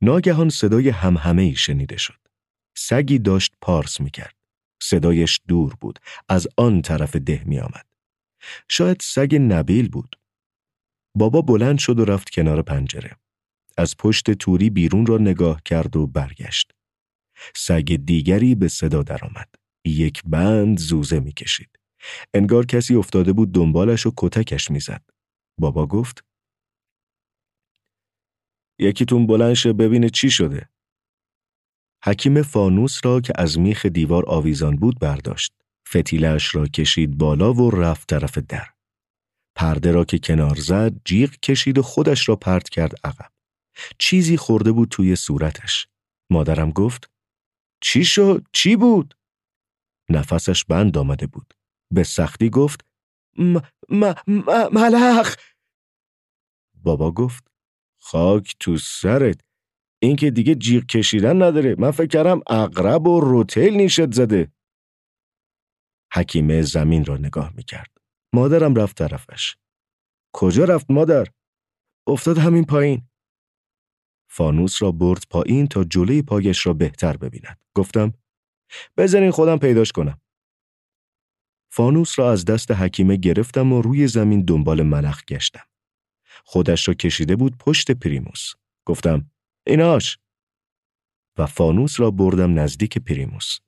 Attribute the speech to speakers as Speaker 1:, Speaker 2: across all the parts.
Speaker 1: ناگهان صدای همهمه‌ای شنیده شد. سگی داشت پارس می‌کرد. صدایش دور بود، از آن طرف ده می‌آمد. شاید سگ نبیل بود. بابا بلند شد و رفت کنار پنجره. از پشت توری بیرون را نگاه کرد و برگشت. سگ دیگری به صدا درآمد. یک بند زوزه می‌کشید. انگار کسی افتاده بود دنبالش و کتکش می‌زد. بابا گفت: یکیتون بلند شه ببینه چی شده. حکیم فانوس را که از میخ دیوار آویزان بود برداشت. فتیله‌اش را کشید بالا و رفت طرف در. پرده را که کنار زد جیغ کشید و خودش را پرت کرد عقب. چیزی خورده بود توی صورتش. مادرم گفت: چی شد؟ چی بود؟ نفسش بند آمده بود. به سختی گفت: ملخ. بابا گفت: خاک تو سرت، این که دیگه جیغ کشیدن نداره. من فکر کردم عقرب و روتیل نیشت زده. حکیمه زمین را نگاه میکرد. مادرم رفت طرفش. کجا رفت مادر؟ افتاد همین پایین. فانوس را برد پایین تا جلوی پایش را بهتر ببیند. گفتم: بذارین خودم پیداش کنم. فانوس را از دست حکیمه گرفتم و روی زمین دنبال ملخ گشتم. خودش را کشیده بود پشت پریموس. گفتم: ایناش. و فانوس را بردم نزدیک پریموس.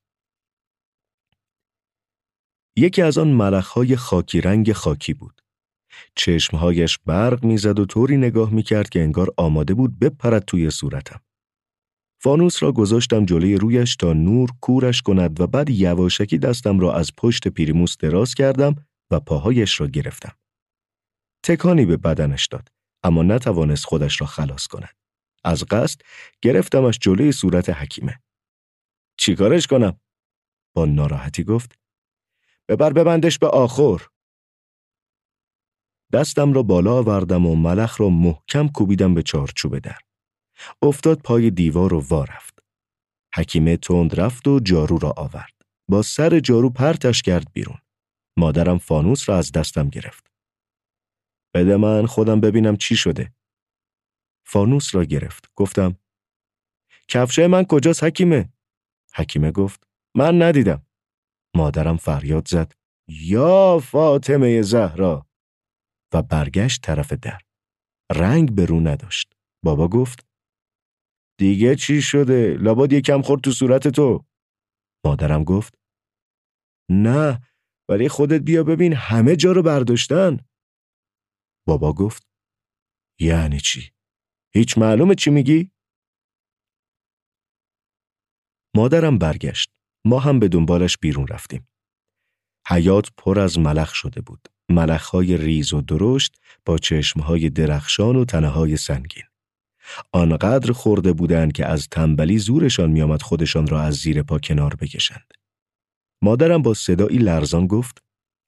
Speaker 1: یکی از آن ملخ‌های خاکی رنگ خاکی بود. چشمهایش برق می‌زد و طوری نگاه می‌کرد که انگار آماده بود بپرد توی صورتم. فانوس را گذاشتم جلوی رویش تا نور کورش کند و بعد یواشکی دستم را از پشت پریموس دراز کردم و پاهایش را گرفتم. تکانی به بدنش داد، اما نتوانست خودش را خلاص کند. از قصد گرفتمش جلوی صورت حکیمه. چیکارش کنم؟ با ناراحتی گفت: ببندش به آخر. دستم را بالا آوردم و ملخ را محکم کوبیدم به چارچوب در. افتاد پای دیوار و وا رفت. حکیمه تند رفت و جارو را آورد. با سر جارو پرتش کرد بیرون. مادرم فانوس را از دستم گرفت. بده من خودم ببینم چی شده. فانوس را گرفت. گفتم: کفشای من کجاست حکیمه؟ حکیمه گفت: من ندیدم. مادرم فریاد زد: یا فاطمه زهرا! و برگشت طرف در. رنگ به رو نداشت. بابا گفت: دیگه چی شده؟ لابد یکم خورد تو صورت تو. مادرم گفت: نه، ولی خودت بیا ببین همه جا رو برداشتن. بابا گفت: یعنی چی؟ هیچ معلومه چی میگی؟ مادرم برگشت. ما هم به دنبالش بیرون رفتیم. حیاط پر از ملخ شده بود. ملخ‌های ریز و درشت با چشم‌های درخشان و تنه‌های سنگین. آنقدر خورده بودند که از تنبلی زورشان می‌آمد خودشان را از زیر پا کنار بکشند. مادرم با صدایی لرزان گفت: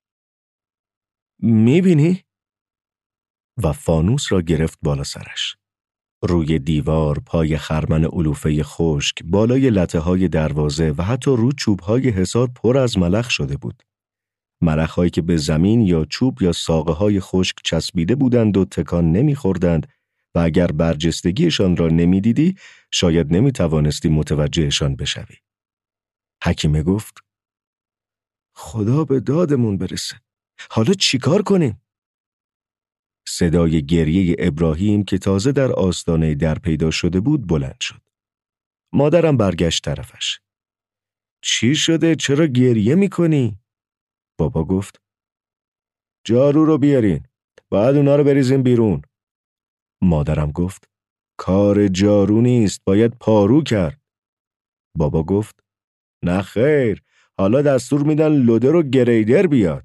Speaker 1: می‌بینی؟ و فانوس را گرفت بالا سرش. روی دیوار، پای خرمن علوفه خشک، بالای لته‌های دروازه و حتی رو چوب‌های حصار پر از ملخ شده بود. ملخ‌هایی که به زمین یا چوب یا ساقه‌های خشک چسبیده بودند و تکان نمی‌خوردند و اگر برجستگیشان را نمی‌دیدی، شاید نمی‌توانستی متوجهشان بشوی. حکیمه گفت: خدا به دادمون برسه. حالا چیکار کنیم؟ صدای گریه ابراهیم که تازه در آستانه در پیدا شده بود بلند شد. مادرم برگشت طرفش. چی شده؟ چرا گریه می‌کنی؟ بابا گفت: جارو رو بیارین. باید اونا رو بریزیم بیرون. مادرم گفت: کار جارو نیست، باید پارو کرد. بابا گفت: نه خیر، حالا دستور میدن لودر و گریدر بیاد.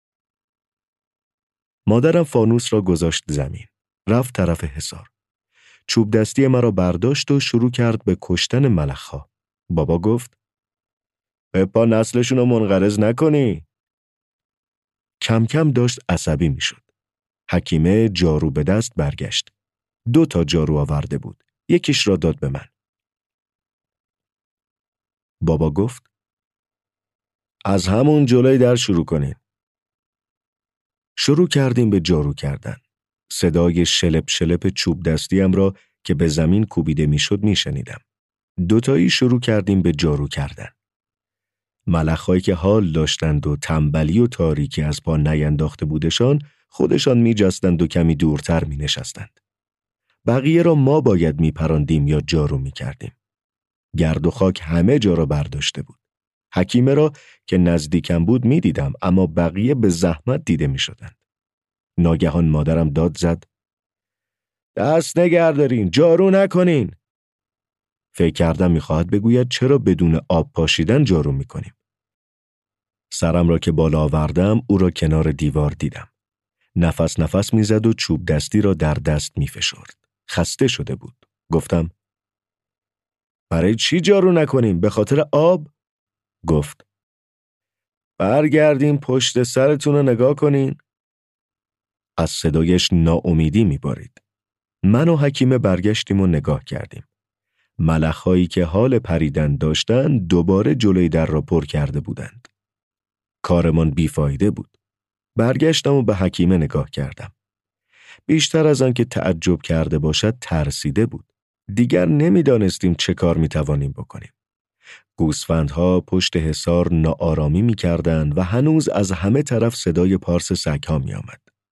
Speaker 1: مادرم فانوس را گذاشت زمین. رفت طرف حصار. چوب دستی مرا برداشت و شروع کرد به کشتن ملخ‌ها. بابا گفت: به پا نسلشون رو منقرض نکنی. کم کم داشت عصبی می شد. حکیمه جارو به دست برگشت. 2 جارو آورده بود. یکیش را داد به من. بابا گفت: از همون جلوی در شروع کنین. شروع کردیم به جارو کردن. صدای شلپ شلپ چوب دستیم را که به زمین کوبیده میشد میشنیدم. دوتایی شروع کردیم به جارو کردن. ملخ‌هایی که حال داشتند و تنبلی و تاریکی از پا نینداخته بودشان خودشان میجستند و کمی دورتر مینشستند. بقیه را ما باید میپراندیم یا جارو میکردیم. گرد و خاک همه جا را برداشته بود. حکیمه را که نزدیکم بود میدیدم، اما بقیه به زحمت دیده میشدند. ناگهان مادرم داد زد: دست نگهدارین، جارو نکنین. فکر کردم میخواهد بگوید چرا بدون آب پاشیدن جارو میکنیم. سرم را که بالا آوردم او را کنار دیوار دیدم. نفس نفس میزد و چوب دستی را در دست میفشرد. خسته شده بود. گفتم: برای چی جارو نکنیم؟ به خاطر آب؟ گفت: برگردین پشت سرتون رو نگاه کنین. از صدایش ناامیدی میبارید. من و حکیمه برگشتیم و نگاه کردیم. ملخ‌هایی که حال پریدن داشتند دوباره جلوی در را پر کرده بودند. کارمان بیفایده بود. برگشتم و به حکیمه نگاه کردم. بیشتر از آن که تعجب کرده باشد ترسیده بود. دیگر نمیدانستیم چه کار میتوانیم بکنیم. گوسفندها پشت حصار ناآرامی میکردند و هنوز از همه طرف صدای پارس سگ‌ها میآمد.